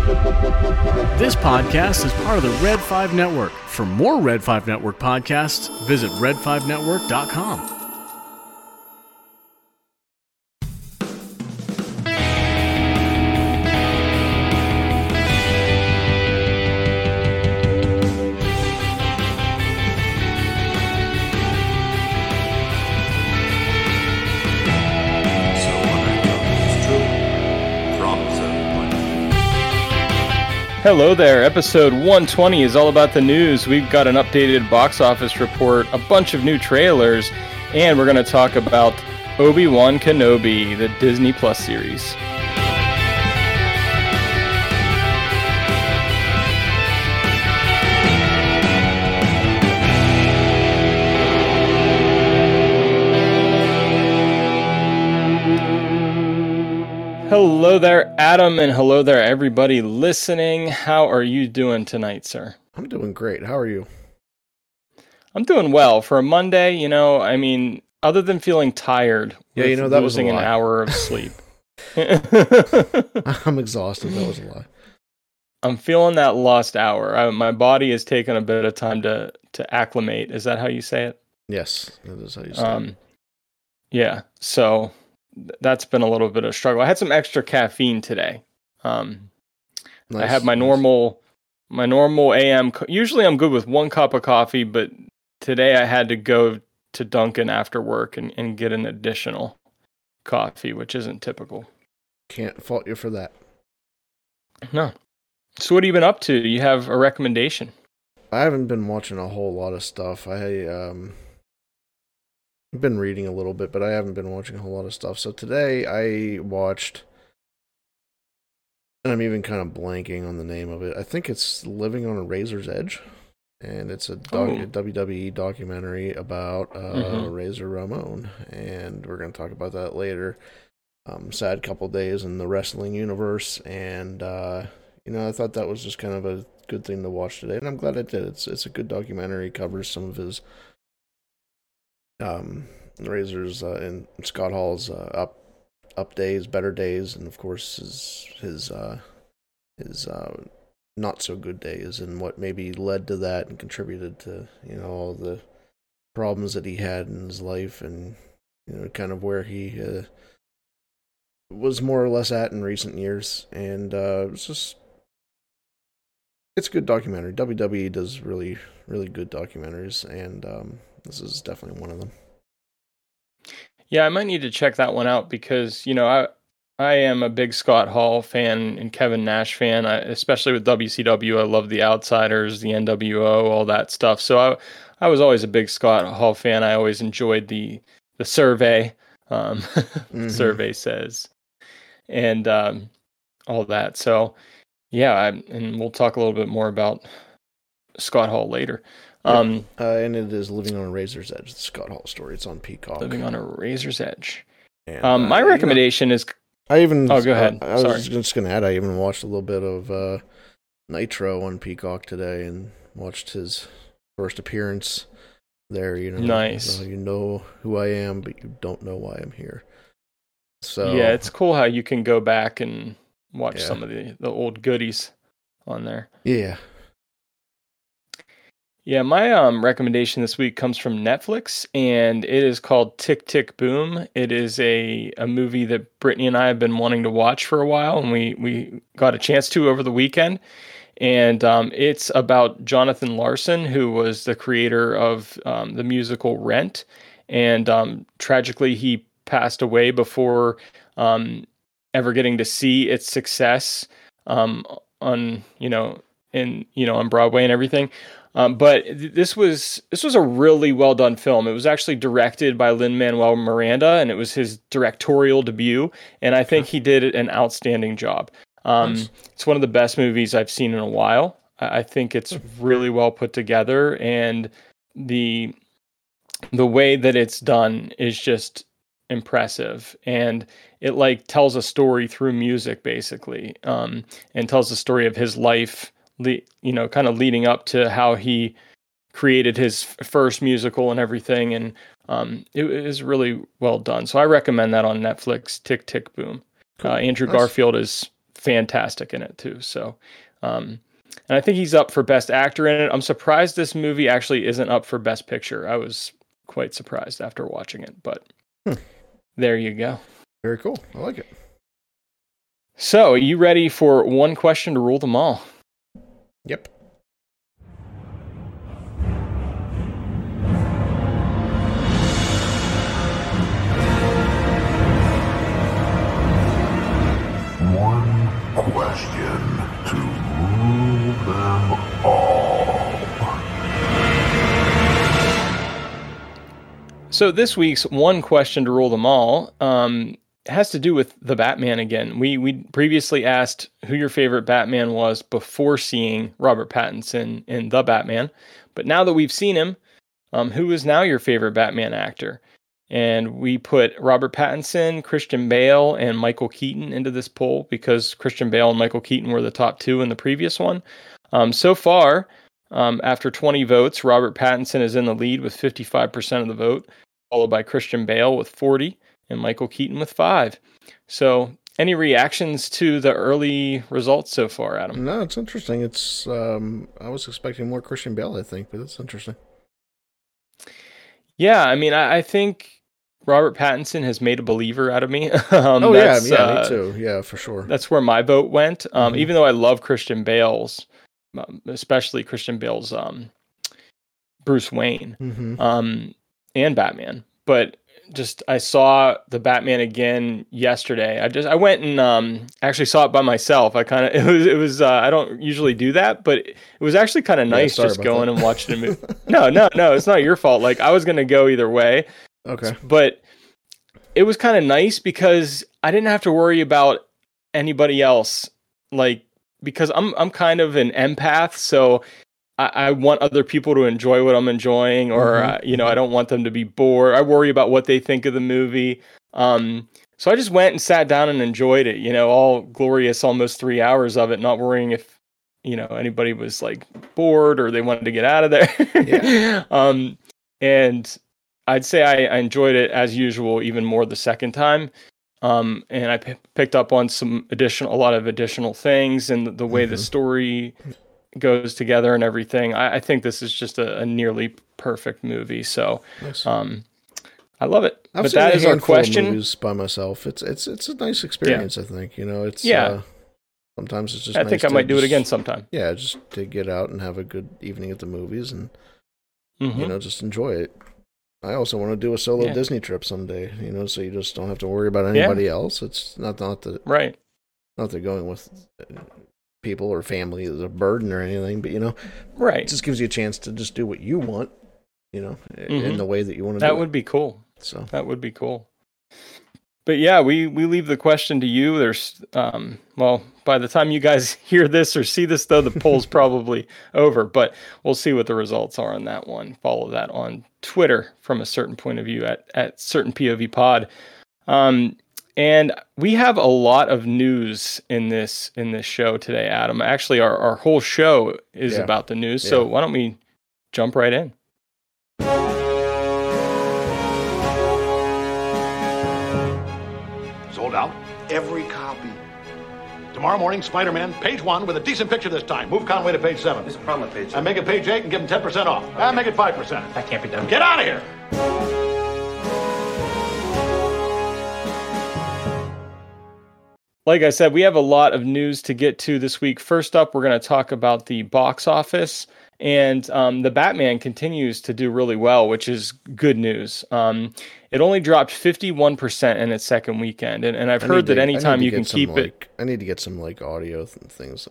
This podcast is part of the Red 5 Network. For more Red 5 Network podcasts, visit red5network.com. Hello there, episode 120 is all about the news. We've got an updated box office report, a bunch of new trailers, and we're going to talk about Obi-Wan Kenobi, the Disney Plus series. Hello there, Adam, and hello there, everybody listening. How are you doing tonight, sir? I'm doing great. How are you? I'm doing well. For a Monday, other than feeling tired, that was losing an hour of sleep. I'm exhausted. That was a lie. I'm feeling that lost hour. My body has taken a bit of time to acclimate. Is that how you say it? Yes, that is how you say it. Yeah, so that's been a little bit of a struggle. I had some extra caffeine today. Nice, I have my normal AM. Usually I'm good with 1 cup of coffee, but today I had to go to Dunkin' after work and get an additional coffee, which isn't typical. Can't fault you for that. No. So what have you been up to? Do you have a recommendation? I haven't been watching a whole lot of stuff. I've been reading a little bit, but I haven't been watching a whole lot of stuff. So today I watched, and I'm even kind of blanking on the name of it. I think it's Living on a Razor's Edge, and it's a WWE documentary about Razor Ramon, and we're going to talk about that later. Sad couple days in the wrestling universe, and I thought that was just kind of a good thing to watch today, and I'm glad I did. It's a good documentary. It covers some of his Razor's and Scott Hall's up days, better days, and of course his not so good days, and what maybe led to that and contributed to all the problems that he had in his life, and kind of where he was more or less at in recent years. And it's a good documentary. WWE does really, really good documentaries, and this is definitely one of them. Yeah, I might need to check that one out because, I am a big Scott Hall fan and Kevin Nash fan, especially with WCW. I love The Outsiders, the NWO, all that stuff. So I was always a big Scott Hall fan. I always enjoyed the survey, survey says, and all that. So, yeah, and we'll talk a little bit more about Scott Hall later. And it is Living on a Razor's Edge, the Scott Hall story. It's on Peacock. Living on a Razor's Edge. And, my recommendation is... go ahead. I was just going to add, I even watched a little bit of Nitro on Peacock today and watched his first appearance there. Nice. You know who I am, but you don't know why I'm here. So yeah, it's cool how you can go back and watch some of the old goodies on there. Yeah. Yeah, my recommendation this week comes from Netflix, and it is called Tick, Tick, Boom. It is a movie that Brittany and I have been wanting to watch for a while, and we got a chance to over the weekend. And it's about Jonathan Larson, who was the creator of the musical Rent. And tragically, he passed away before ever getting to see its success on Broadway and everything. But this was a really well done film. It was actually directed by Lin-Manuel Miranda, and it was his directorial debut. And I think he did an outstanding job. Nice. It's one of the best movies I've seen in a while. I think it's really well put together, and the way that it's done is just impressive. And it tells a story through music, basically, and tells the story of his life. Kind of leading up to how he created his first musical and everything. And it is really well done. So I recommend that on Netflix, Tick, Tick, Boom. Cool. Andrew Nice. Garfield is fantastic in it too. So, and I think he's up for Best Actor in it. I'm surprised this movie actually isn't up for Best Picture. I was quite surprised after watching it, but there you go. Very cool. I like it. So, are you ready for one question to rule them all? Yep. One question to rule them all. So this week's one question to rule them all has to do with the Batman again. We previously asked who your favorite Batman was before seeing Robert Pattinson in The Batman. But now that we've seen him, who is now your favorite Batman actor? And we put Robert Pattinson, Christian Bale, and Michael Keaton into this poll because Christian Bale and Michael Keaton were the top two in the previous one. So far, after 20 votes, Robert Pattinson is in the lead with 55% of the vote, followed by Christian Bale with 40 and Michael Keaton with 5. So any reactions to the early results so far, Adam? No, it's interesting. It's I was expecting more Christian Bale, I think, but it's interesting. Yeah, I mean, I think Robert Pattinson has made a believer out of me. Me too. Yeah, for sure. That's where my vote went. Even though I love Christian Bale's, especially Christian Bale's Bruce Wayne and Batman. But just I saw the Batman again yesterday. I went and actually saw it by myself. It was I don't usually do that, but it was actually kind of nice just going and watching a movie. No, it's not your fault. Like I was gonna go either way. Okay. But it was kind of nice because I didn't have to worry about anybody else. Like because I'm kind of an empath, so I want other people to enjoy what I'm enjoying, or I don't want them to be bored. I worry about what they think of the movie. So I just went and sat down and enjoyed it. All glorious, almost 3 hours of it, not worrying if anybody was like bored or they wanted to get out of there. Yeah. And I'd say I enjoyed it as usual, even more the second time. And I picked up on a lot of additional things and the way the story goes together and everything. I think this is just a nearly perfect movie. So, nice. I love it. I've but seen that a is our question. Of movies by myself. It's a nice experience. I think it's sometimes it's just. I think I might do it again sometime. Yeah, just to get out and have a good evening at the movies and just enjoy it. I also want to do a solo Disney trip someday. So you just don't have to worry about anybody else. It's not that right. Not that going with people or family is a burden or anything, but right. It just gives you a chance to just do what you want, in the way that you want to do it. That would be cool. So that would be cool. But yeah, we leave the question to you. There's by the time you guys hear this or see this, though, the poll's probably over, but we'll see what the results are on that one. Follow that on Twitter from a certain point of view at certain POV pod. And we have a lot of news in this show today, Adam. Actually, our whole show is about the news. So why don't we jump right in? Sold out? Every copy. Tomorrow morning, Spider-Man, page 1 with a decent picture this time. Move Conway to page 7. There's a problem with page 7. And make it page 8 and give him 10% off. Okay. And make it 5%. That can't be done. Get out of here! Like I said, we have a lot of news to get to this week. First up, we're going to talk about the box office. And the Batman continues to do really well, which is good news. It only dropped 51% in its second weekend. And I've heard that anytime you can keep it... I need to get some audio things,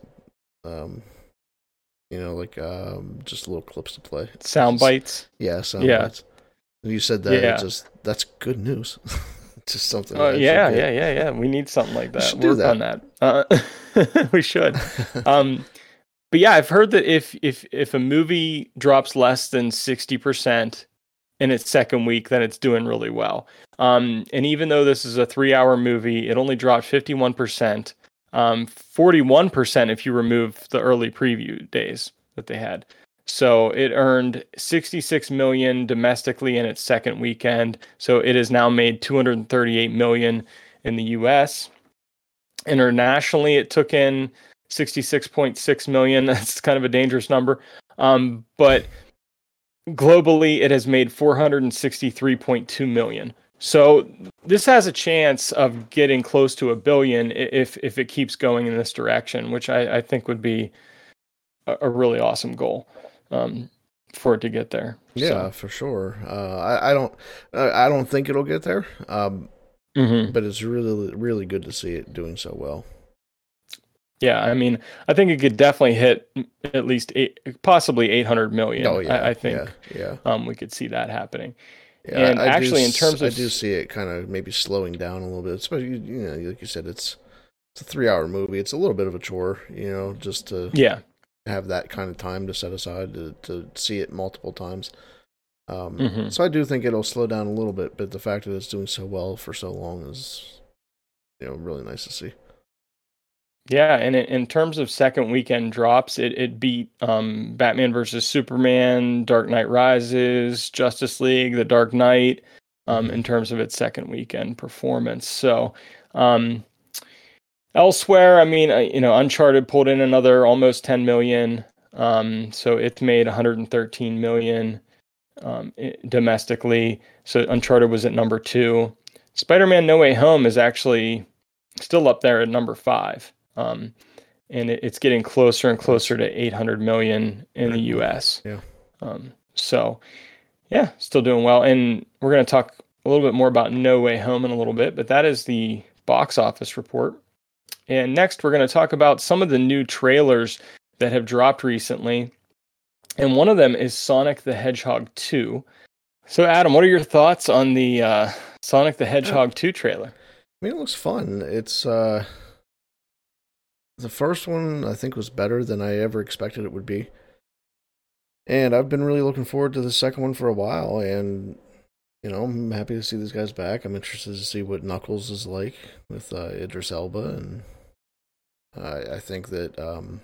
just little clips to play. Sound bites? Yeah, sound bites. You said that, that's good news. Just something. Yeah. We need something like that. Work on that. We should. But yeah, I've heard that if a movie drops less than 60% in its second week, then it's doing really well. And even though this is a 3-hour movie, it only dropped 51%, 41% if you remove the early preview days that they had. So it earned $66 million domestically in its second weekend. So it has now made $238 million in the U.S. Internationally, it took in 66.6 million. That's kind of a dangerous number. But globally, it has made 463.2 million. So this has a chance of getting close to $1 billion if it keeps going in this direction, which I think would be a really awesome goal for it to get there. Yeah, for sure. I don't think it'll get there. But it's really, really good to see it doing so well. Yeah, I mean, I think it could definitely hit at least possibly 800 million. Oh yeah, I think. Yeah. We could see that happening. Yeah, and actually, in terms of, I do see it kind of maybe slowing down a little bit. Especially, like you said, it's a 3-hour movie. It's a little bit of a chore, just to have that kind of time to set aside to see it multiple times. So I do think it'll slow down a little bit, but the fact that it's doing so well for so long is, really nice to see. Yeah, and in terms of second weekend drops, it beat Batman vs. Superman, Dark Knight Rises, Justice League, The Dark Knight, in terms of its second weekend performance. So elsewhere, I mean, Uncharted pulled in another almost 10 million. So it's made 113 million domestically. So Uncharted was at number 2. Spider-Man No Way Home is actually still up there at number 5. And it's getting closer and closer to 800 million in the US. Yeah. So yeah, still doing well. And we're going to talk a little bit more about No Way Home in a little bit, but that is the box office report. And next we're going to talk about some of the new trailers that have dropped recently. And one of them is Sonic the Hedgehog 2. So Adam, what are your thoughts on the Sonic the Hedgehog 2 trailer? I mean, it looks fun. It's the first one, I think, was better than I ever expected it would be. And I've been really looking forward to the second one for a while. And, I'm happy to see these guys back. I'm interested to see what Knuckles is like with Idris Elba. And I think that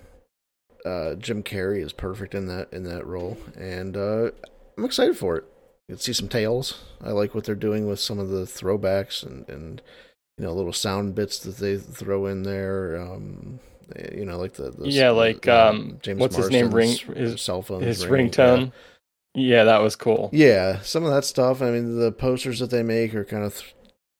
Jim Carrey is perfect in that role. And I'm excited for it. You can see some Tails. I like what they're doing with some of the throwbacks and little sound bits that they throw in there. Like the James what's his name? His cell phone, his ringtone. Yeah, that was cool. Yeah, some of that stuff. I mean, the posters that they make are kind of,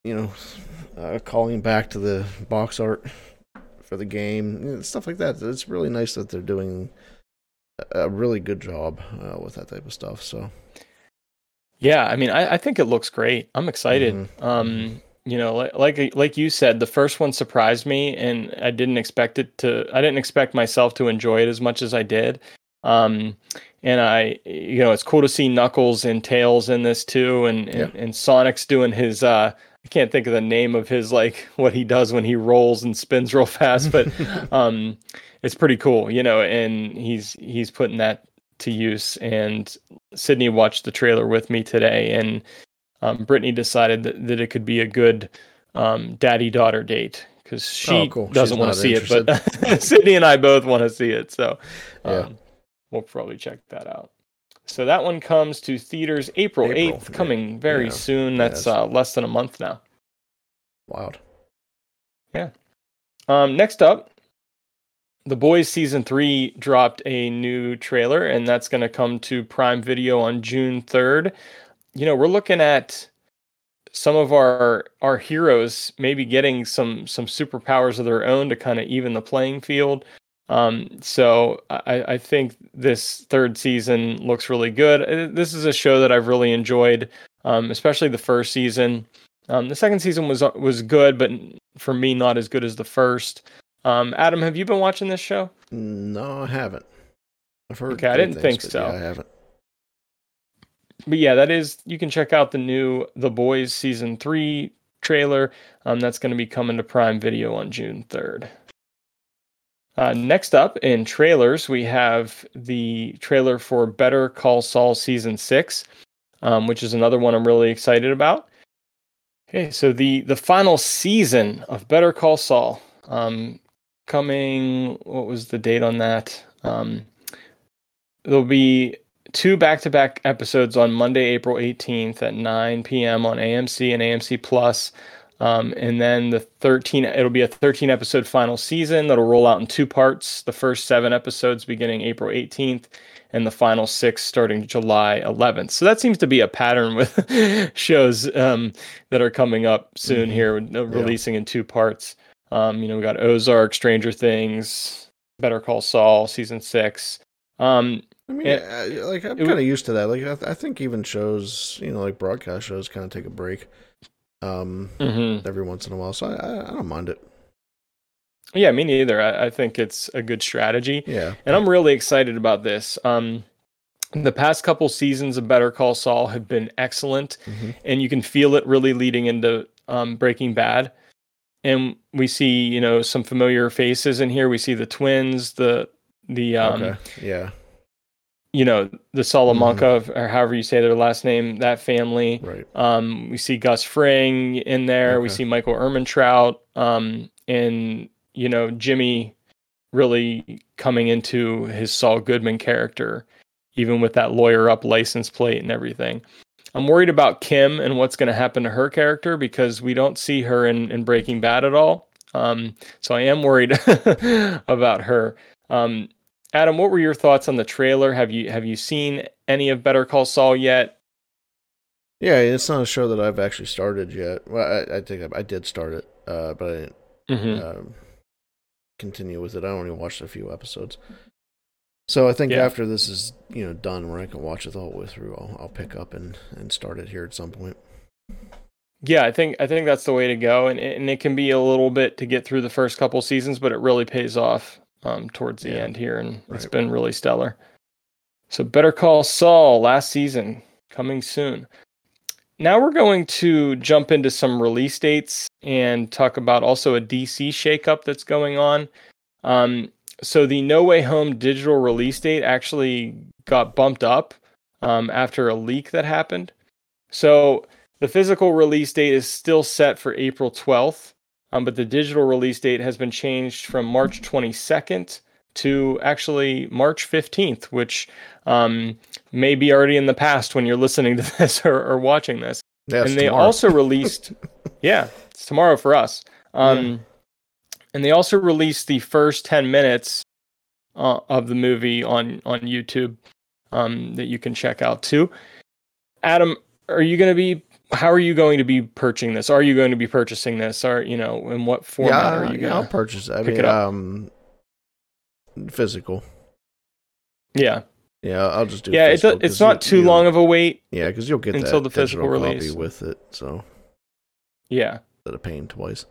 calling back to the box art for the game, stuff like that. It's really nice that they're doing a really good job with that type of stuff. So. Yeah, I mean, I think it looks great. I'm excited. Like you said, the first one surprised me, and I didn't expect myself to enjoy it as much as I did. And it's cool to see Knuckles and Tails in this too, and Sonic's doing his I can't think of the name of his, like, what he does when he rolls and spins real fast, but it's pretty cool, and he's putting that to use. And Sydney watched the trailer with me today, and Brittany decided that it could be a good daddy-daughter date, because she doesn't want to see it, but Sydney and I both want to see it. So we'll probably check that out. So that one comes to theaters April 8th, coming very soon. That's less than a month now. Wild. Yeah. Next up, The Boys Season 3 dropped a new trailer, and that's going to come to Prime Video on June 3rd. We're looking at some of our heroes maybe getting some superpowers of their own to kind of even the playing field. So I think this third season looks really good. This is a show that I've really enjoyed, especially the first season. The second season was good, but for me, not as good as the first. Adam, have you been watching this show? No, I haven't. I've heard. Okay, I didn't think so. Yeah, I haven't. But yeah, you can check out the new The Boys Season 3 trailer. That's going to be coming to Prime Video on June 3rd. Next up in trailers, we have the trailer for Better Call Saul Season 6, which is another one I'm really excited about. Okay, so the final season of Better Call Saul, coming, what was the date on that? There'll be 2 back-to-back episodes on Monday, April 18th at 9 p.m. on AMC and AMC Plus. And then it'll be a 13 episode final season that'll roll out in 2 parts. The first 7 episodes beginning April 18th and the final 6 starting July 11th. So that seems to be a pattern with shows that are coming up soon here, releasing in 2 parts. We got Ozark, Stranger Things, Better Call Saul, season 6. I'm kind of used to that. Like, I think even shows, like broadcast shows, kind of take a break every once in a while. So I don't mind it. Yeah, me neither. I think it's a good strategy. Yeah, and I'm really excited about this. The past couple seasons of Better Call Saul have been excellent, and you can feel it really leading into Breaking Bad. And we see, some familiar faces in here. We see the twins, the Salamanca, or however you say their last name, that family. Right. We see Gus Fring in there. Okay. We see Michael Ehrmantraut, and Jimmy really coming into his Saul Goodman character, even with that lawyer up license plate and everything. I'm worried about Kim and what's going to happen to her character because we don't see her in Breaking Bad at all. So I am worried about her. Adam, what were your thoughts on the trailer? Have you seen any of Better Call Saul yet? Yeah, it's not a show that I've actually started yet. Well, I think I did start it, but I didn't continue with it. I only watched a few episodes. So I think after this is done, where I can watch it the whole way through, I'll pick up and start it here at some point. Yeah, I think that's the way to go, and it can be a little bit to get through the first couple seasons, but it really pays off towards the end here, and it's been really stellar. So Better Call Saul, last season, coming soon. Now we're going to jump into some release dates and talk about also a DC shakeup that's going on. So the No Way Home digital release date actually got bumped up after a leak that happened. So the physical release date is still set for April 12th, but the digital release date has been changed from March 22nd to actually March 15th, which may be already in the past when you're listening to this or watching this. Yeah, and they tomorrow. also released, it's tomorrow for us. And they also released the first 10 minutes of the movie on YouTube that you can check out too. Adam, how are you going to be purchasing this? Are you going to be purchasing this? Or, in what format are you going to I'll purchase it. pick it up? Physical. Yeah. Yeah, I'll just do physical. It's not too long of a wait. Yeah, because you'll get until that the physical release copy with it. So yeah, instead of paying twice.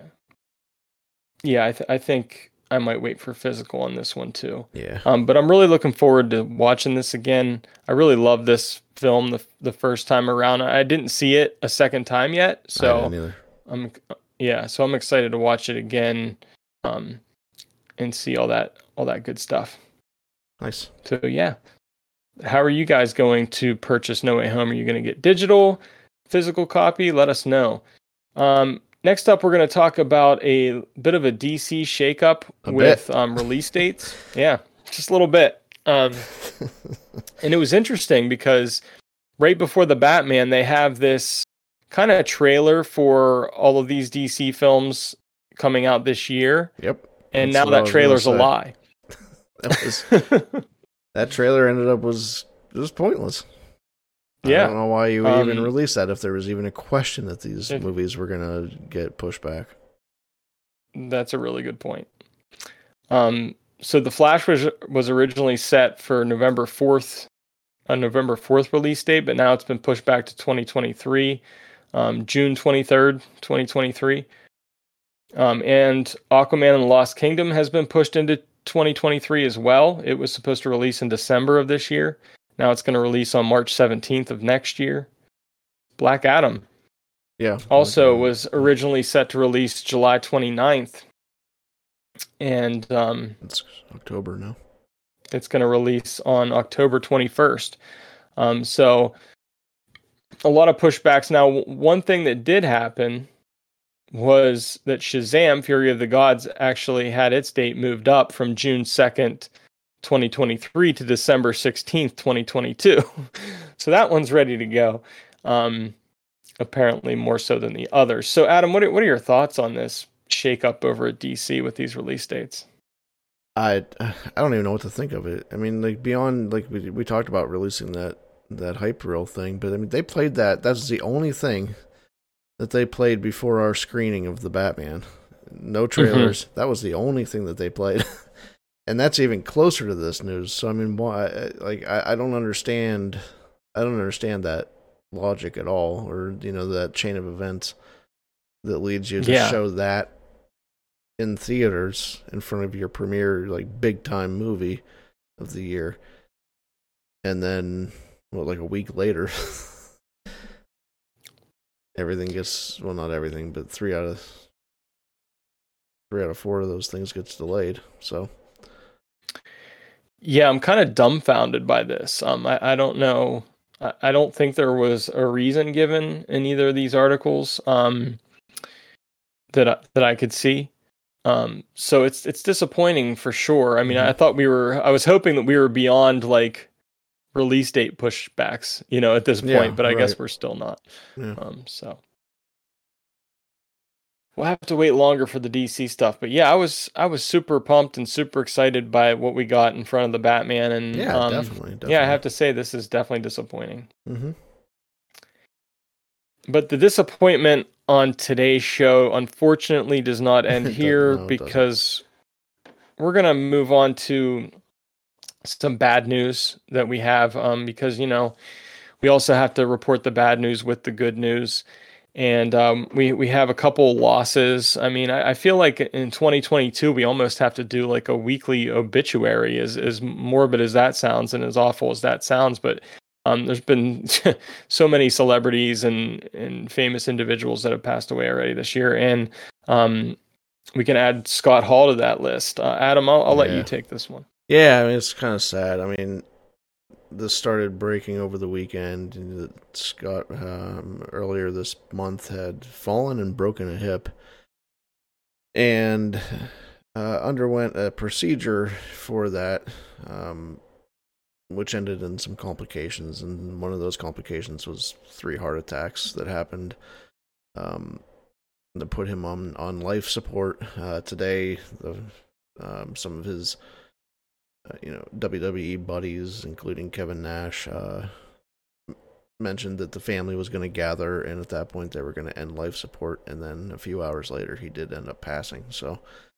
Yeah. I think I might wait for physical on this one too. Yeah. But I'm really looking forward to watching this again. I really love this film the first time around. I didn't see it a second time yet, so I didn't either. So I'm excited to watch it again, and see all that good stuff. Nice. So yeah, how are you guys going to purchase No Way Home? Are you going to get digital, physical copy? Let us know. Next up, we're going to talk about a bit of a DC shakeup with release dates. Yeah, just a little bit. And it was interesting because right before the Batman, they have this kind of trailer for all of these DC films coming out this year. Yep. And now that trailer's a lie. That trailer ended up was pointless. Yeah. I don't know why you would even release that if there was even a question that these movies were going to get pushed back. That's a really good point. So The Flash was originally set for November 4th, a November 4th release date, but now it's been pushed back to 2023, June 23rd, 2023. And Aquaman and the Lost Kingdom has been pushed into 2023 as well. It was supposed to release in December of this year. Now it's going to release on March 17th of next year. Black Adam. Yeah. Also was originally set to release July 29th. And it's October now. It's going to release on October 21st. So a lot of pushbacks. Now, one thing that did happen was that Shazam! Fury of the Gods actually had its date moved up from June 2nd, 2023 to December 16th, 2022. So that one's ready to go. apparently more so than the others. So, Adam, what are your thoughts on this shakeup over at DC with these release dates? I don't even know what to think of it. I mean, like beyond like we talked about releasing that hype reel thing, but I mean they played that. That's the only thing that they played before our screening of the Batman. No trailers. That was the only thing that they played, and that's even closer to this news. So I mean, why? Like I don't understand. I don't understand that logic at all, or that chain of events that leads you to show that in theaters in front of your premiere, like big time movie of the year, and then like a week later everything gets, well, not everything, but three out of 4 of those things gets delayed. So yeah, I'm kind of dumbfounded by this. I don't know. I don't think there was a reason given in either of these articles that I could see. So it's disappointing for sure. I mean, I was hoping that we were beyond like release date pushbacks, at this point, but I guess we're still not. Yeah. So we'll have to wait longer for the DC stuff. But yeah, I was super pumped and super excited by what we got in front of the Batman. And definitely. Yeah, I have to say this is definitely disappointing. Mm-hmm. But the disappointment on today's show, unfortunately, does not end here because we're going to move on to some bad news that we have because, we also have to report the bad news with the good news. And we have a couple losses. I mean, I feel like in 2022, we almost have to do like a weekly obituary, as morbid as that sounds and as awful as that sounds. But there's been so many celebrities and famous individuals that have passed away already this year. And we can add Scott Hall to that list. Adam, I'll let you take this one. Yeah, I mean, it's kind of sad. I mean, this started breaking over the weekend. Scott, earlier this month, had fallen and broken a hip and underwent a procedure for that, which ended in some complications. And one of those complications was 3 heart attacks that happened that put him on life support. Today, some of his WWE buddies, including Kevin Nash, mentioned that the family was going to gather, and at that point they were going to end life support. And then a few hours later, he did end up passing. So,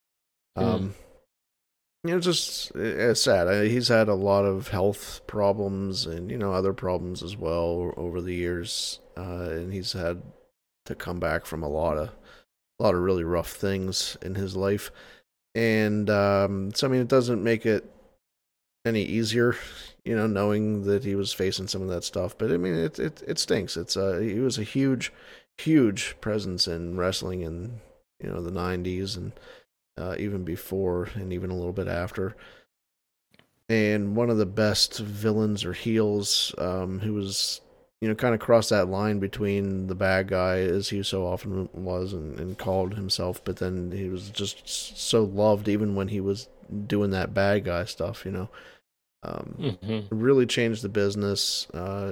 just it's sad. He's had a lot of health problems and other problems as well over the years, and he's had to come back from a lot of really rough things in his life. And so I mean, it doesn't make it any easier, knowing that he was facing some of that stuff. But I mean, it stinks. He was a huge presence in wrestling in the 90s and even before and even a little bit after. And one of the best villains or heels, who was kind of crossed that line between the bad guy, as he so often was and called himself, but then he was just so loved even when he was doing that bad guy stuff. Really changed the business,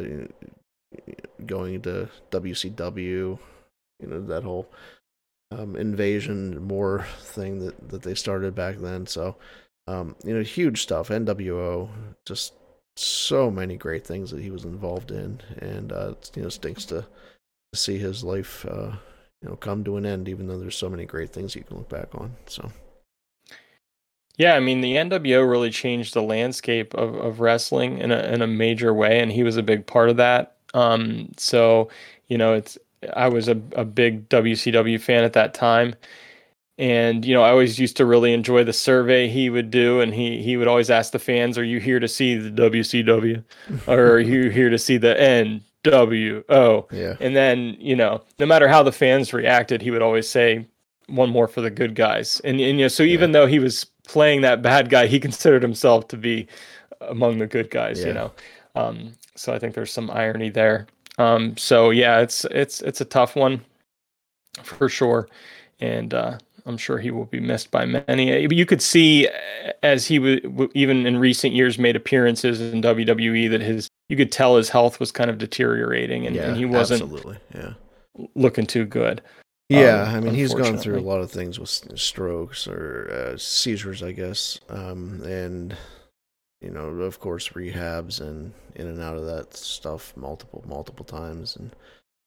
going to WCW, that whole invasion more thing that they started back then. So, huge stuff. NWO, just so many great things that he was involved in, and stinks to see his life come to an end, even though there's so many great things you can look back on. So. Yeah, I mean, the NWO really changed the landscape of wrestling in a major way, and he was a big part of that. So, I was a big WCW fan at that time, and I always used to really enjoy the survey he would do, and he would always ask the fans, "Are you here to see the WCW, or are you here to see the NWO?" Yeah. And then no matter how the fans reacted, he would always say, "One more for the good guys." And so even though he was playing that bad guy, he considered himself to be among the good guys. So I think there's some irony there. So yeah, it's a tough one for sure, and I'm sure he will be missed by many. But you could see as he would even in recent years made appearances in WWE that you could tell his health was kind of deteriorating, and he wasn't. Absolutely, yeah. looking too good. Yeah, I mean, he's gone through a unfortunately. lot of things with strokes or seizures, I guess, and of course, rehabs and in and out of that stuff multiple times, and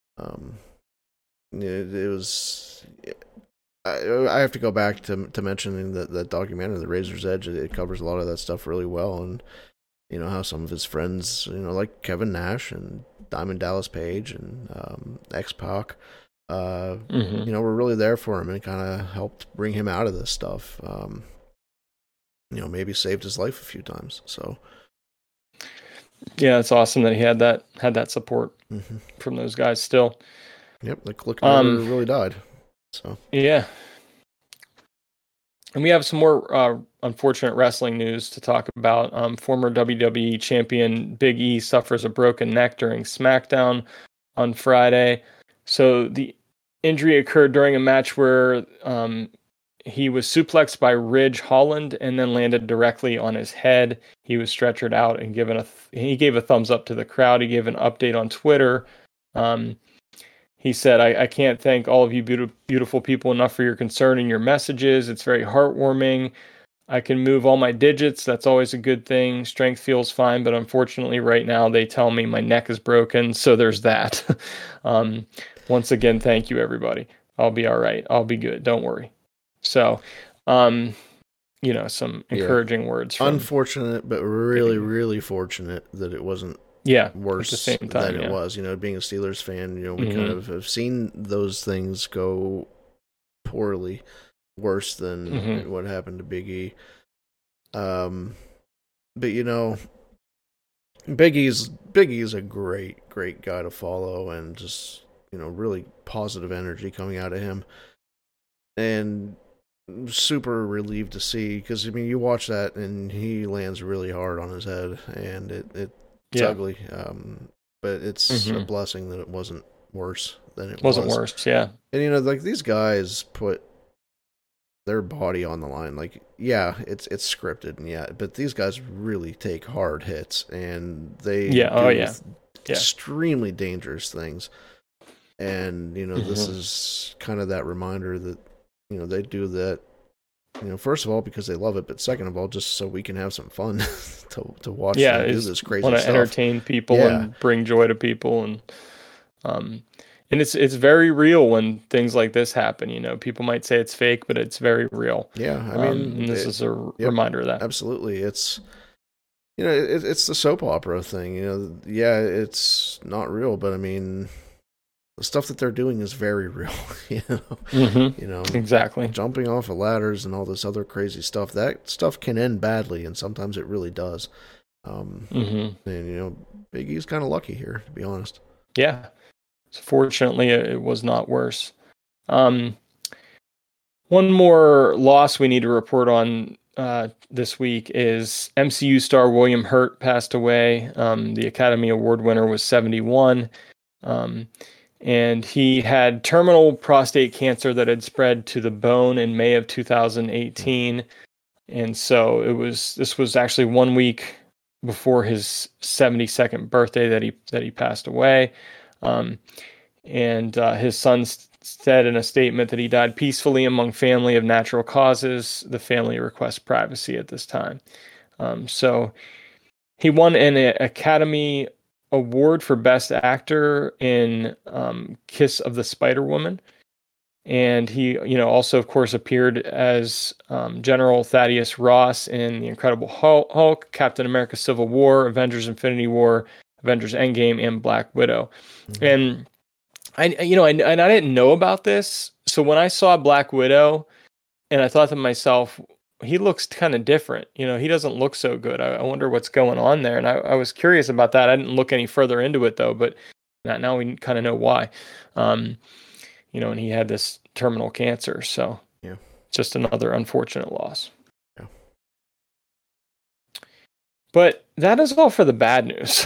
it was. I have to go back to mentioning that documentary, The Razor's Edge. It covers a lot of that stuff really well, and how some of his friends, like Kevin Nash and Diamond Dallas Page and X-Pac, were really there for him and kind of helped bring him out of this stuff. Maybe saved his life a few times. So, yeah, it's awesome that he had that support from those guys still. Yep, the Click never really died. So yeah, and we have some more unfortunate wrestling news to talk about. Former WWE champion Big E suffers a broken neck during SmackDown on Friday. So the injury occurred during a match where he was suplexed by Ridge Holland and then landed directly on his head. He was stretchered out and he gave a thumbs up to the crowd. He gave an update on Twitter. He said, I can't thank all of you beautiful people enough for your concern and your messages. It's very heartwarming. I can move all my digits. That's always a good thing. Strength feels fine, but unfortunately right now they tell me my neck is broken. So there's that. Once again, thank you, everybody. I'll be all right. I'll be good. Don't worry. So, some encouraging words. Unfortunate, but really, really fortunate that it wasn't worse at the same time, than it was. Being a Steelers fan, we kind of have seen those things go poorly, worse than what happened to Big E. But Big E's a great guy to follow, and just really positive energy coming out of him, and super relieved to see, because you watch that and he lands really hard on his head, and it's ugly, but it's a blessing that it wasn't worse than it was. Wasn't worse, yeah. And like these guys put their body on the line. Like, yeah, it's scripted, and but these guys really take hard hits, and they do extremely dangerous things. And this is kind of that reminder that they do that. First of all, because they love it, but second of all, just so we can have some fun to watch them do this crazy stuff. Want to entertain people and bring joy to people, and it's very real when things like this happen. People might say it's fake, but it's very real. Yeah, and this is a reminder of that. Absolutely, it's it's the soap opera thing. It's not real, but the stuff that they're doing is very real, Exactly. Jumping off of ladders and all this other crazy stuff. That stuff can end badly, and sometimes it really does. And Big E's kind of lucky here, to be honest. Yeah. So fortunately, it was not worse. One more loss we need to report on this week is MCU star William Hurt passed away. The Academy Award winner was 71. And he had terminal prostate cancer that had spread to the bone in May of 2018. And so this was actually 1 week before his 72nd birthday that he passed away. And his son said in a statement that he died peacefully among family of natural causes. The family requests privacy at this time. So he won an Academy Award for Best Actor in Kiss of the Spider-Woman. And he, also, of course, appeared as General Thaddeus Ross in The Incredible Hulk, Captain America Civil War, Avengers Infinity War, Avengers Endgame, and Black Widow. And I didn't know about this. So when I saw Black Widow, and I thought to myself, he looks kind of different. He doesn't look so good. I wonder what's going on there. And I was curious about that. I didn't look any further into it, though, but now we kind of know why. And he had this terminal cancer. So just another unfortunate loss. Yeah. But that is all for the bad news.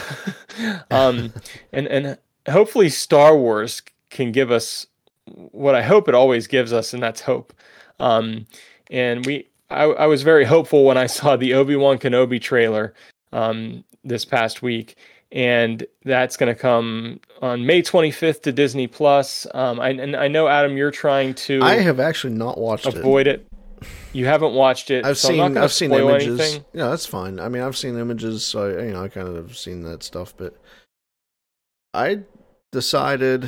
And hopefully Star Wars can give us what I hope it always gives us, and that's hope. And I was very hopeful when I saw the Obi-Wan Kenobi trailer this past week, and that's going to come on May 25th to Disney Plus. I know, Adam, you're trying to. I have actually not watched avoid it. You haven't watched it. I've so seen images. Anything. Yeah, that's fine. I mean, I've seen images, so I kind of have seen that stuff. But I decided,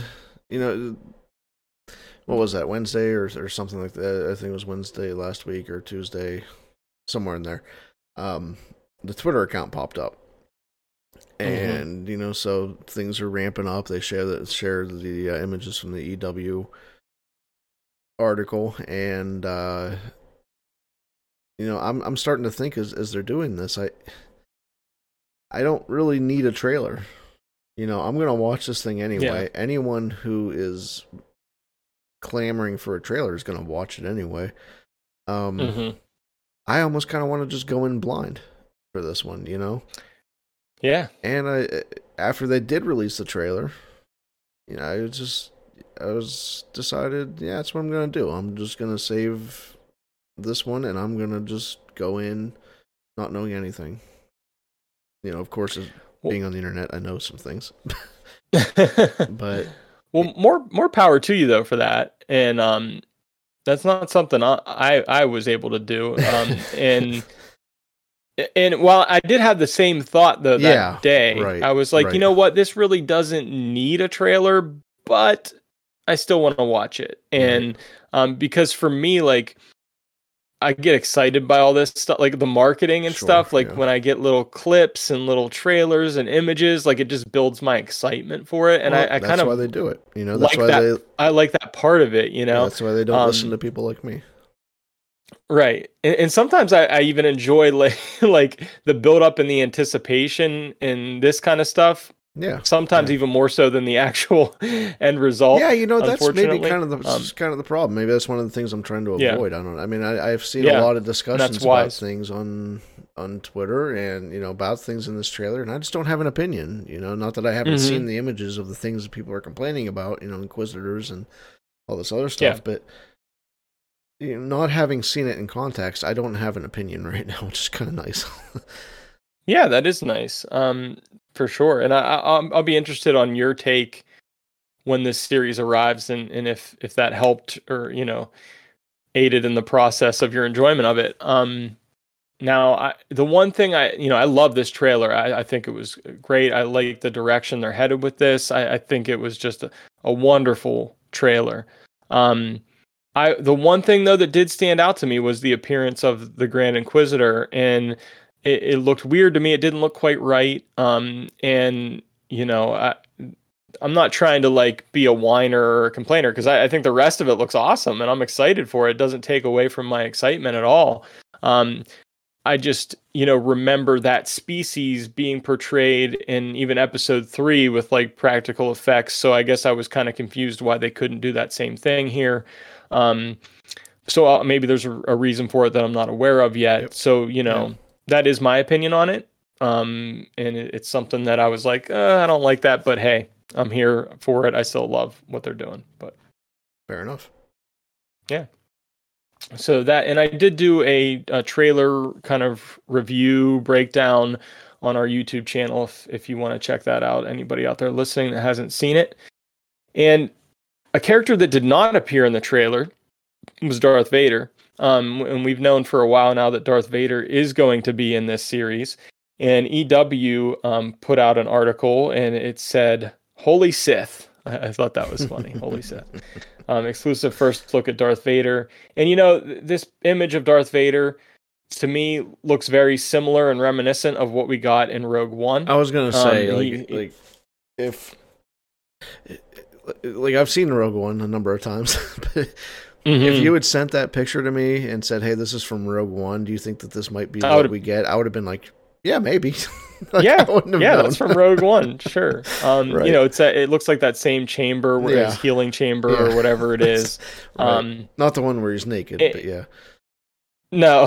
what was that, Wednesday or something like that? I think it was Wednesday last week or Tuesday, somewhere in there. The Twitter account popped up, and so things are ramping up. They share the images from the EW article, and I'm starting to think as they're doing this, I don't really need a trailer. I'm gonna watch this thing anyway. Yeah. Anyone who is clamoring for a trailer is gonna watch it anyway. I almost kind of want to just go in blind for this one, Yeah. And after they did release the trailer, I was decided, yeah, that's what I'm gonna do. I'm just gonna save this one, and I'm gonna just go in not knowing anything. Of course, being on the internet, I know some things. But more power to you though for that, and that's not something I was able to do. And while I did have the same thought though that day, right, I was like, you know what, this really doesn't need a trailer, but I still want to watch it. And because for me, like, I get excited by all this stuff, like the marketing and stuff. Like when I get little clips and little trailers and images, like it just builds my excitement for it. And I kind of, that's why they do it. That's like why I like that part of it. That's why they don't listen to people like me. Right. And sometimes I even enjoy like the build up and the anticipation and this kind of stuff. Yeah. Sometimes even more so than the actual end result. Yeah, that's maybe kind of the problem. Maybe that's one of the things I'm trying to avoid. I don't know. I mean, I've seen a lot of discussions about things on Twitter and, about things in this trailer, and I just don't have an opinion, not that I haven't seen the images of the things that people are complaining about, Inquisitors and all this other stuff, but not having seen it in context, I don't have an opinion right now, which is kind of nice. Yeah, that is nice. For sure. And I'll be interested on your take when this series arrives and if that helped or, aided in the process of your enjoyment of it. Now, the one thing I love this trailer. I think it was great. I like the direction they're headed with this. I think it was just a wonderful trailer. The one thing, though, that did stand out to me was the appearance of the Grand Inquisitor, and it looked weird to me. It didn't look quite right. I'm not trying to be a whiner or a complainer because I think the rest of it looks awesome and I'm excited for it. It doesn't take away from my excitement at all. I just, remember that species being portrayed in even episode 3 with practical effects. So I guess I was kind of confused why they couldn't do that same thing here. So maybe there's a reason for it that I'm not aware of yet. Yep. So, that is my opinion on it. And it's something that I was like, I don't like that, but hey, I'm here for it. I still love what they're doing, but fair enough. Yeah. So that, and I did do a trailer kind of review breakdown on our YouTube channel. If you want to check that out, anybody out there listening that hasn't seen it. And a character that did not appear in the trailer was Darth Vader. And we've known for a while now that Darth Vader is going to be in this series. And EW put out an article and it said, Holy Sith. I thought that was funny. Holy Sith. Exclusive first look at Darth Vader. And this image of Darth Vader, to me, looks very similar and reminiscent of what we got in Rogue One. I was going to say, I've seen Rogue One a number of times, but if you had sent that picture to me and said, hey, this is from Rogue One, do you think that this might be what we get? I would have been like, yeah, maybe. That's from Rogue One, sure. Right. It looks like that same chamber, where his healing chamber or whatever it is. Right. Not the one where he's naked, but yeah. No.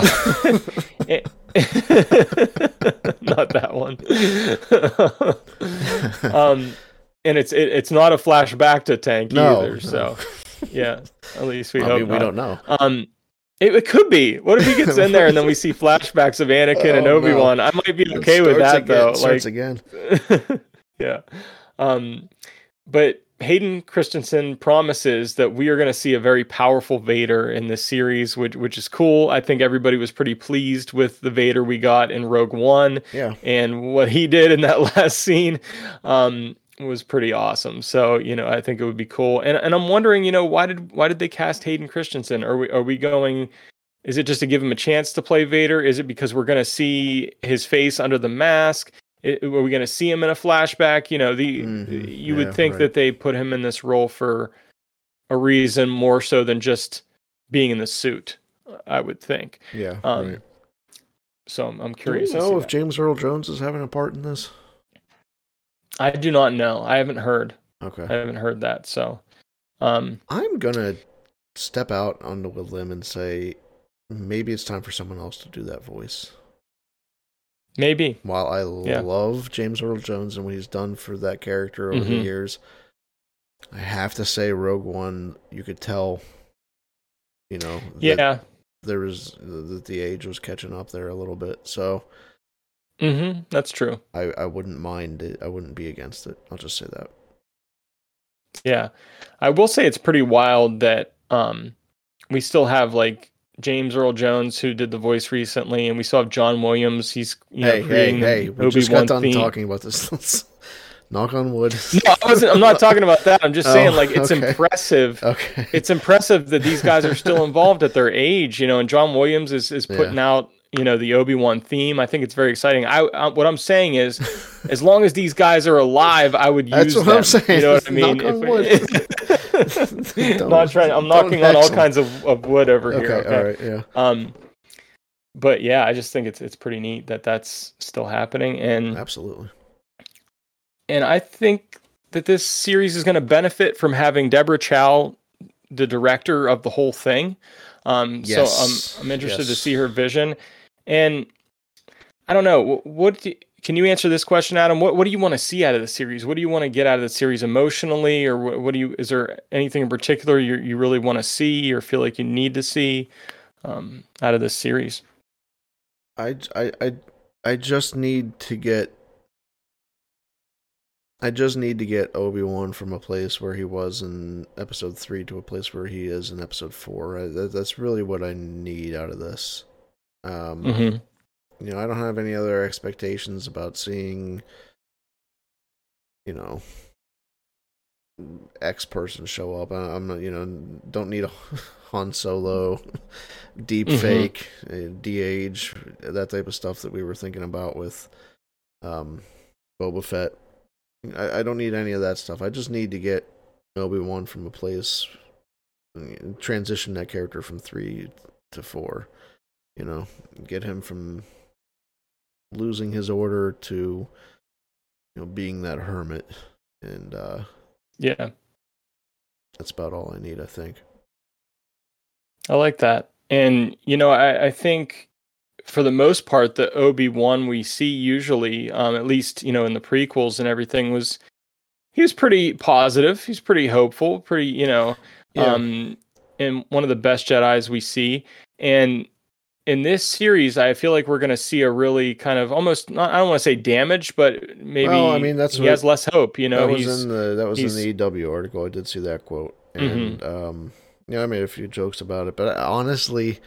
Not that one. And it's not a flashback to Tank either, so yeah, at least we hope. We don't know. It could be. What if he gets in there and then we see flashbacks of Anakin and Obi-Wan? No. I might be okay with that, though. Starts again. Yeah. But Hayden Christensen promises that we are going to see a very powerful Vader in this series, which is cool. I think everybody was pretty pleased with the Vader we got in Rogue One. Yeah. And what he did in that last scene was pretty awesome. So, I think it would be cool. And I'm wondering, why did they cast Hayden Christensen? Are we going... Is it just to give him a chance to play Vader? Is it because we're going to see his face under the mask? Are we going to see him in a flashback? You would think that they put him in this role for a reason more so than just being in the suit, I would think. Yeah. Right. So I'm curious. Do we know if James Earl Jones is having a part in this? I do not know. I haven't heard. Okay. I haven't heard that. So I'm going to step out onto a limb and say maybe it's time for someone else to do that voice. Maybe. While I love James Earl Jones and what he's done for that character over the years, I have to say Rogue One, you could tell, that there was that the age was catching up there a little bit. So that's true. I wouldn't mind it. I wouldn't be against it. I'll just say that. Yeah. I will say it's pretty wild that we still have like James Earl Jones, who did the voice recently, and we still have John Williams. He's creating the we just got done talking about this. Knock on wood. No, I'm not talking about that. I'm just saying, it's impressive. Okay. It's impressive that these guys are still involved at their age, and John Williams is putting out, the Obi-Wan theme. I think it's very exciting. What I'm saying is, as long as these guys are alive, I would use them. That's what I'm saying. You know what I mean? Knock on wood. I'm knocking on all kinds of wood over here. Okay, all right, yeah. But yeah, I just think it's pretty neat that that's still happening, and absolutely. And I think that this series is going to benefit from having Deborah Chow, the director of the whole thing. Yes. So I'm interested to see her vision. And I don't know, can you answer this question, Adam? What do you want to see out of the series? What do you want to get out of the series emotionally, or is there anything in particular you really want to see or feel like you need to see out of this series? I just need to get Obi-Wan from a place where he was in episode 3 to a place where he is in episode 4. That's really what I need out of this. I don't have any other expectations about seeing, X person show up. I'm not, don't need a Han Solo, deep fake, de-age, that type of stuff that we were thinking about with Boba Fett. I don't need any of that stuff. I just need to get Obi-Wan from a place, transition that character from 3 to 4. Get him from losing his order to, being that hermit. And that's about all I need, I think. I like that. And, I think for the most part, the Obi-Wan we see usually, at least, in the prequels and everything, he was pretty positive. He's pretty hopeful, pretty, and one of the best Jedis we see. And in this series, I feel like we're going to see a really kind of almost, not, I don't want to say damaged, but maybe he has less hope. That was in the EW article. I did see that quote. And, I made a few jokes about it, but honestly,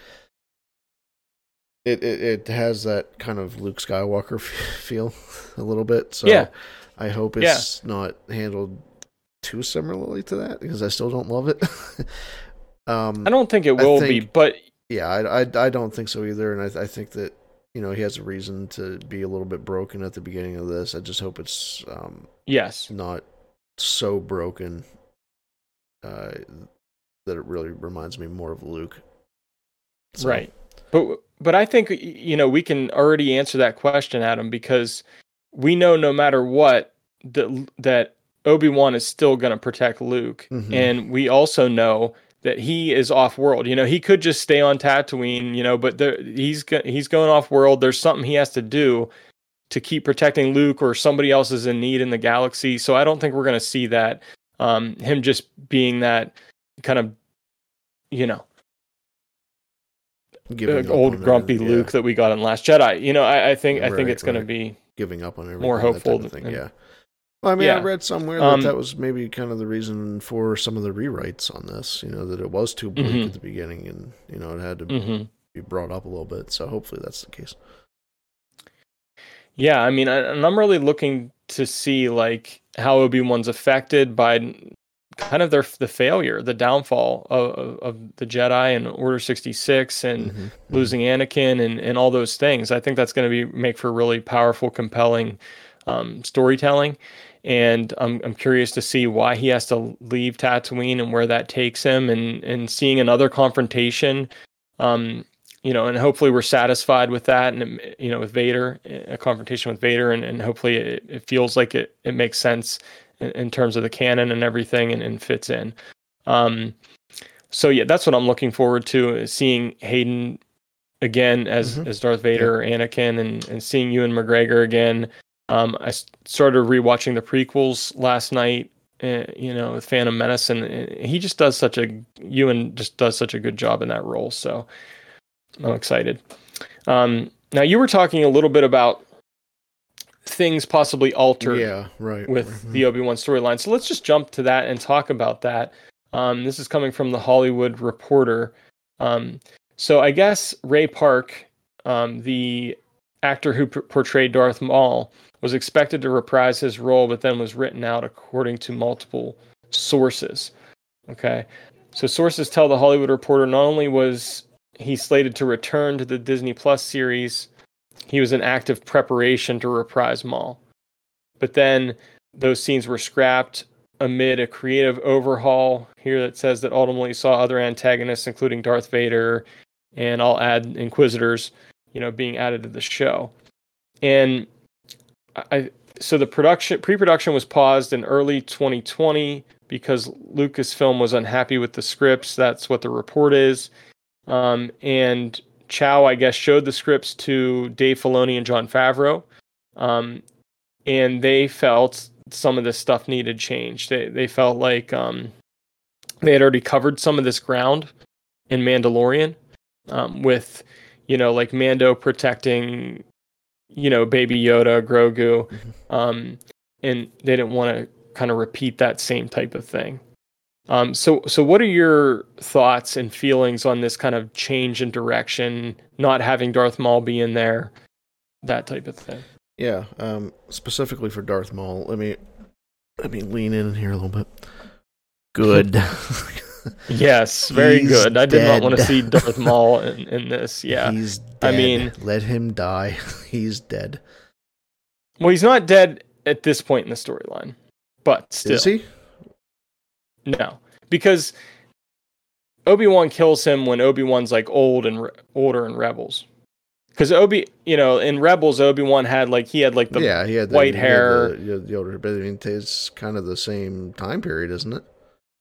it has that kind of Luke Skywalker feel a little bit. So I hope it's not handled too similarly to that, because I still don't love it. I don't think it will be, but yeah, I don't think so either. And I think that, he has a reason to be a little bit broken at the beginning of this. I just hope it's not so broken that it really reminds me more of Luke. So. Right. But I think, we can already answer that question, Adam, because we know no matter what, that Obi-Wan is still going to protect Luke. And we also know that he is off-world. He could just stay on Tatooine, but he's going off-world. There's something he has to do to keep protecting Luke, or somebody else is in need in the galaxy. So I don't think we're going to see that, him just being that kind of, old grumpy Luke that we got in Last Jedi. I think it's going to be giving up on everything, more hopeful. That thing, Well, I mean, Yeah. I read somewhere that was maybe kind of the reason for some of the rewrites on this. That it was too bleak at the beginning, and it had to be brought up a little bit. So hopefully that's the case. Yeah, I mean, and I'm really looking to see like how Obi-Wan's affected by kind of the failure, the downfall of the Jedi and Order 66 and losing Anakin and all those things. I think that's going to make for really powerful, compelling storytelling. And I'm curious to see why he has to leave Tatooine and where that takes him, and seeing another confrontation. And hopefully we're satisfied with that, and with Vader, a confrontation with Vader, and hopefully it feels like it makes sense in terms of the canon and everything, and fits in. So yeah, that's what I'm looking forward to, is seeing Hayden again as Darth Vader or Anakin, and seeing Ewan McGregor again. I started rewatching the prequels last night, with Phantom Menace, and Ewan just does such a good job in that role. So I'm excited. Now you were talking a little bit about things possibly altered with the Obi-Wan storyline. So let's just jump to that and talk about that. This is coming from the Hollywood Reporter. So I guess Ray Park, the actor who portrayed Darth Maul, was expected to reprise his role, but then was written out according to multiple sources. Okay. So sources tell the Hollywood Reporter not only was he slated to return to the Disney Plus series, he was in active preparation to reprise Maul. But then those scenes were scrapped amid a creative overhaul here that says that ultimately saw other antagonists, including Darth Vader, and I'll add Inquisitors, being added to the show. And so the pre-production was paused in early 2020 because Lucasfilm was unhappy with the scripts. That's what the report is. And Chow, I guess, showed the scripts to Dave Filoni and Jon Favreau, and they felt some of this stuff needed changed. They felt like they had already covered some of this ground in Mandalorian, with like Mando protecting Baby Yoda, Grogu, and they didn't want to kind of repeat that same type of thing. So what are your thoughts and feelings on this kind of change in direction, not having Darth Maul be in there, that type of thing? Yeah, specifically for Darth Maul, let me lean in here a little bit. Good. Yes, very good. I did not want to see Darth Maul in this. Yeah, he's dead. I mean, let him die. He's dead. Well, he's not dead at this point in the storyline, but still. Is he? No, because Obi-Wan kills him when Obi-Wan's like older in Rebels. Because in Rebels, Obi-Wan had the white hair. The older, but I mean, it's kind of the same time period, isn't it?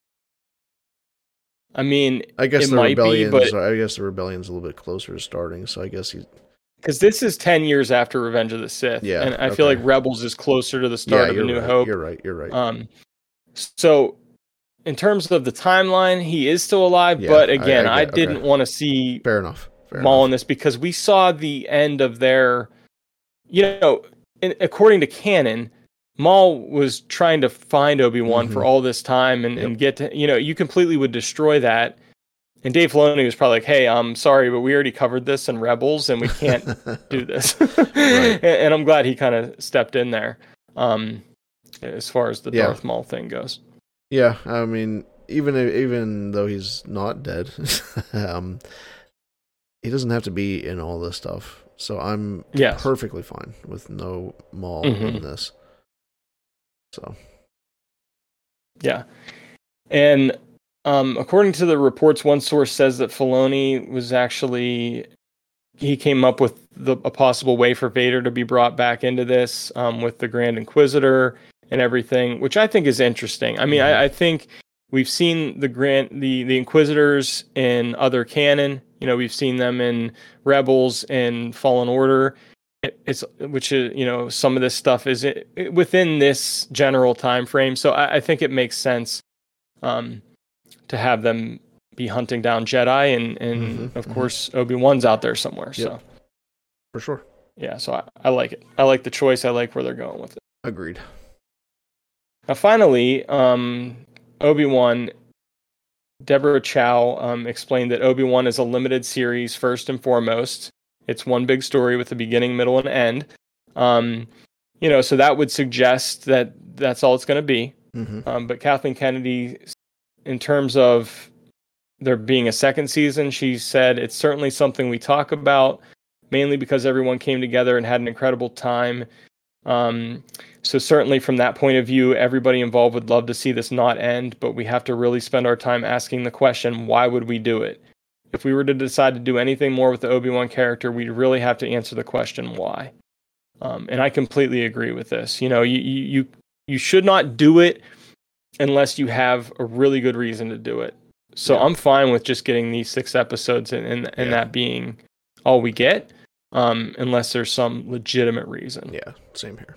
I mean, I guess it the might rebellion. be, but I guess the rebellion's a little bit closer to starting. So I guess because this is 10 years after Revenge of the Sith, and I feel like Rebels is closer to the start of A New Hope. You're right. So in terms of the timeline, he is still alive, but again, I didn't want to see fair enough Maul in this, because we saw the end of their, according to canon, Maul was trying to find Obi-Wan for all this time and get to, you completely would destroy that. And Dave Filoni was probably like, hey, I'm sorry, but we already covered this in Rebels and we can't do this. And I'm glad he kind of stepped in there as far as the Darth Maul thing goes. Yeah, I mean, even though he's not dead, he doesn't have to be in all this stuff. So I'm perfectly fine with no Maul in this. So, yeah. And according to the reports, one source says that Filoni was he came up with a possible way for Vader to be brought back into this with the Grand Inquisitor and everything, which I think is interesting. I mean, I think we've seen the Inquisitors in other canon. We've seen them in Rebels and Fallen Order. Some of this stuff is within this general time frame. So I think it makes sense to have them be hunting down Jedi, and of course Obi-Wan's out there somewhere. Yep. So for sure. Yeah, so I like it. I like the choice. I like where they're going with it. Agreed. Now, finally, Obi-Wan, Deborah Chow explained that Obi-Wan is a limited series first and foremost. It's one big story with a beginning, middle, and end. So that would suggest that that's all it's going to be. Mm-hmm. But Kathleen Kennedy, in terms of there being a second season, she said it's certainly something we talk about, mainly because everyone came together and had an incredible time. So certainly from that point of view, everybody involved would love to see this not end, but we have to really spend our time asking the question, why would we do it? If we were to decide to do anything more with the Obi-Wan character, we'd really have to answer the question, why? And I completely agree with this. You should not do it unless you have a really good reason to do it. So I'm fine with just getting these 6 episodes and that being all we get, unless there's some legitimate reason. Yeah, same here.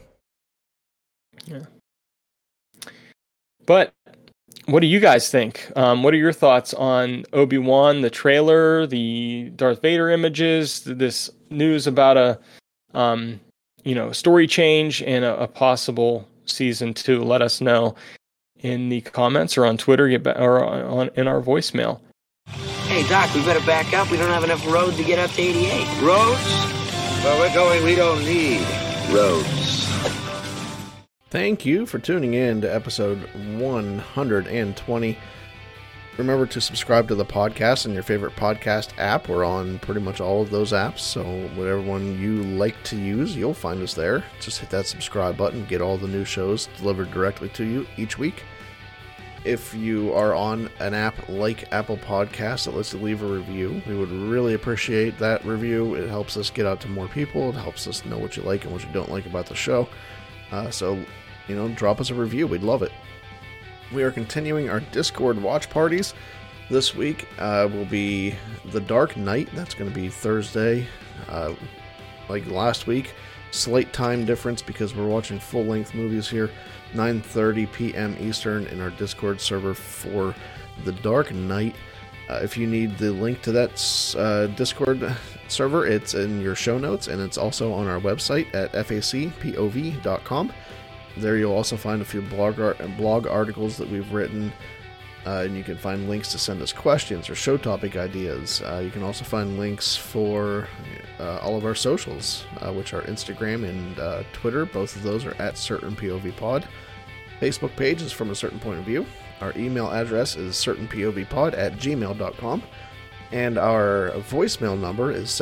Yeah. But what do you guys think? What are your thoughts on Obi-Wan, the trailer, the Darth Vader images, this news about a story change and a possible season 2? Let us know in the comments or on Twitter or in our voicemail. Hey, Doc, we better back up. We don't have enough road to get up to 88. Roads? Well, we're going, we don't need roads. Thank you for tuning in to episode 120. Remember to subscribe to the podcast in your favorite podcast app. We're on pretty much all of those apps, so whatever one you like to use, you'll find us there. Just hit that subscribe button, get all the new shows delivered directly to you each week. If you are on an app like Apple Podcasts that lets you leave a review, we would really appreciate that review. It helps us get out to more people. It helps us know what you like and what you don't like about the show. So drop us a review. We'd love it. We are continuing our Discord watch parties. This week will be The Dark Knight. That's going to be Thursday, like last week. Slight time difference because we're watching full-length movies here. 9:30 p.m. Eastern in our Discord server for The Dark Knight. If you need the link to that Discord server, it's in your show notes, and it's also on our website at facpov.com. There you'll also find a few blog articles that we've written, and you can find links to send us questions or show topic ideas. You can also find links for all of our socials, which are Instagram and Twitter. Both of those are at CertainPOVPod. Facebook page is From a Certain Point of View. Our email address is certainpovpod@gmail.com. And our voicemail number is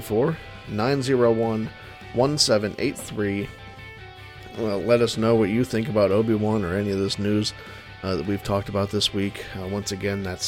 724-901-1783. Well, let us know what you think about Obi-Wan or any of this news that we've talked about this week. Once again, that's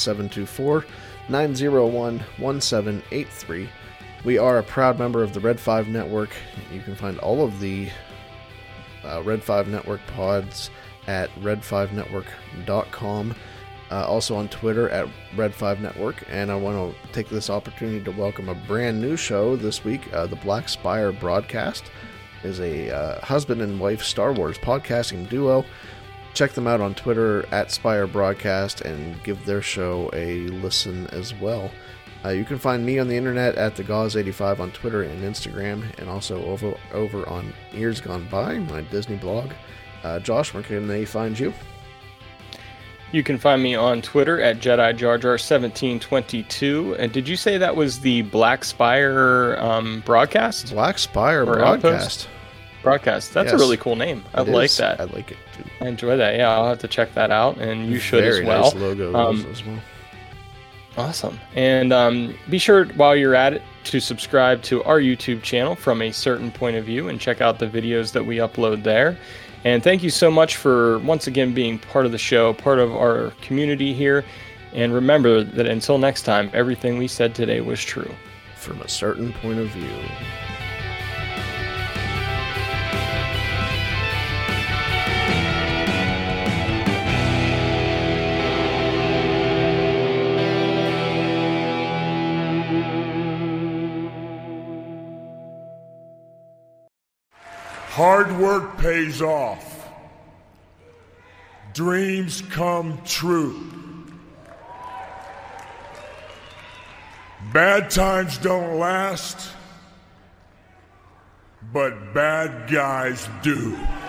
724-901-1783. We are a proud member of the Red 5 Network. You can find all of the Red 5 Network pods at red5network.com. Also on Twitter at Red 5 Network. And I want to take this opportunity to welcome a brand new show this week. The Black Spire Broadcast is a husband and wife Star Wars podcasting duo. Check them out on Twitter at Spire Broadcast and give their show a listen as well. You can find me on the internet at TheGauze85 on Twitter and Instagram, and also over on Years Gone By, my Disney blog. Josh, where can they find you? You can find me on Twitter at JediJarJar1722. And did you say that was the Black Spire broadcast? Black Spire Broadcast. Broadcast. That's a really cool name. I like that. I like it too. I enjoy that. Yeah, I'll have to check that out, and you should as well. Very nice logo as well. Awesome. And be sure, while you're at it, to subscribe to our YouTube channel, From a Certain Point of View, and check out the videos that we upload there. And thank you so much for, once again, being part of the show, part of our community here. And remember that until next time, everything we said today was true. From a certain point of view. Hard work pays off. Dreams come true. Bad times don't last, but bad guys do.